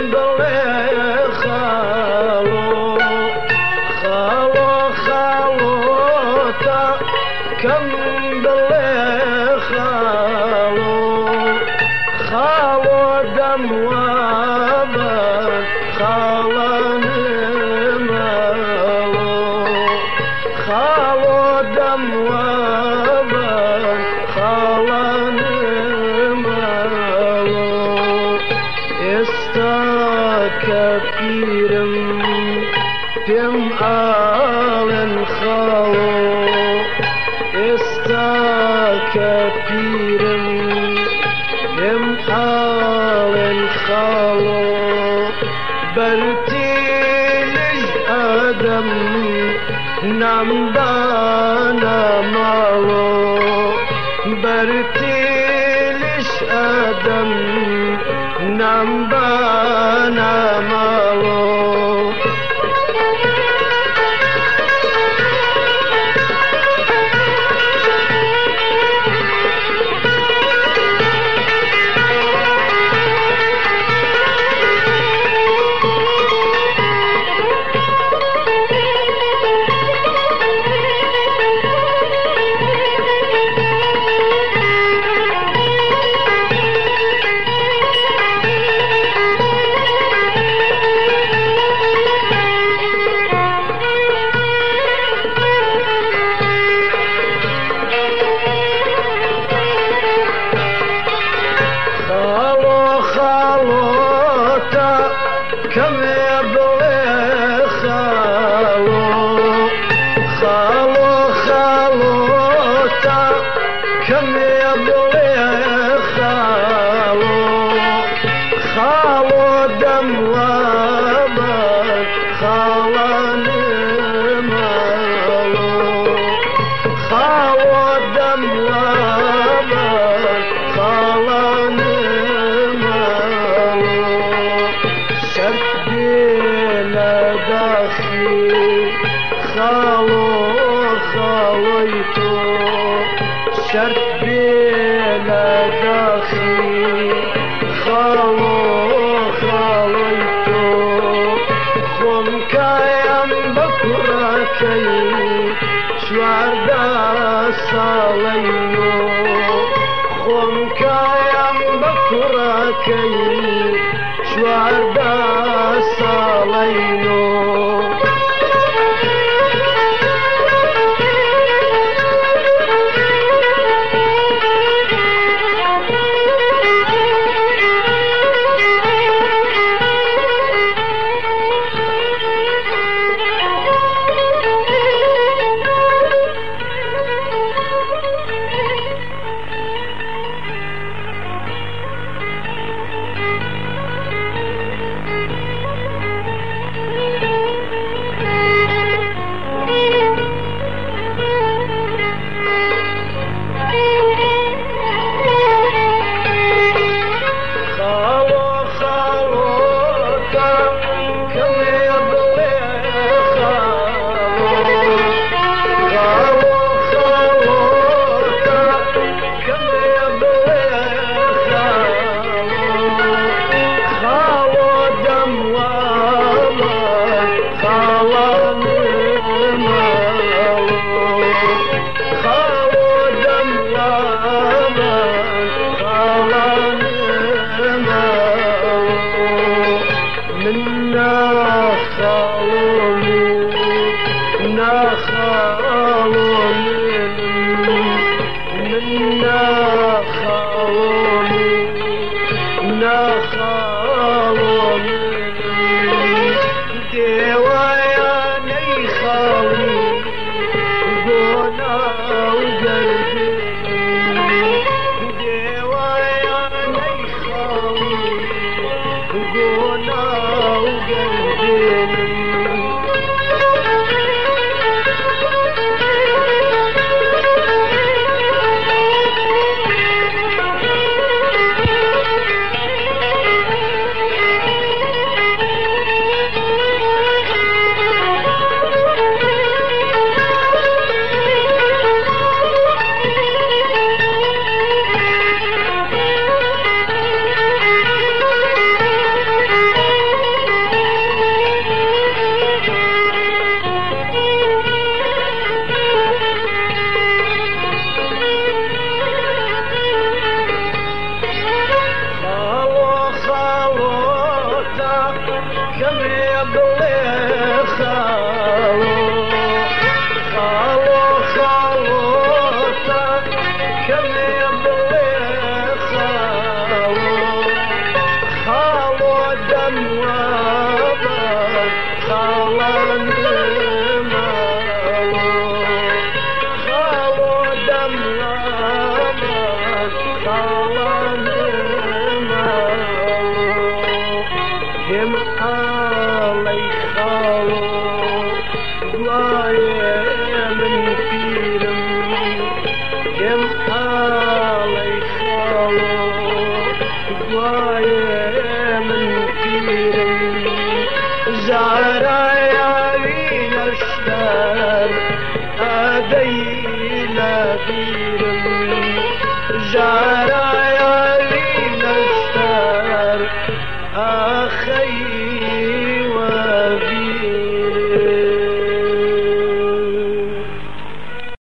بلي خالو خالو خالوتا كم بلي خالو خالو دم وابد خالاني مالو خالو دم وابد خالاني مالو كبيرم بم آلن خالو كبيرم بم آلن خالو برتيلي آدم نمدانا مالو برتيلش آدم نمدانا مالو كم يبغي خالو خالو خالوتا كم يبغي خالو خالو دم وابد خالاني مالو خالو دم وابد خالاني مالو شبينا داخلي خالو خاليتو شبينا داخلي خالو خاليتو خم كايم بكركي شوار دا صالينو خم كايم بكركي شوار دا صالينو كم يبلي خالو خالو خالوتا كم يبلي خالو خالو دم وابد خالان دمالو خالو دم وابد خالان دمالو هم علي خالو ضايع من فيلم هم علي خالو ضايع من فيلم زهرة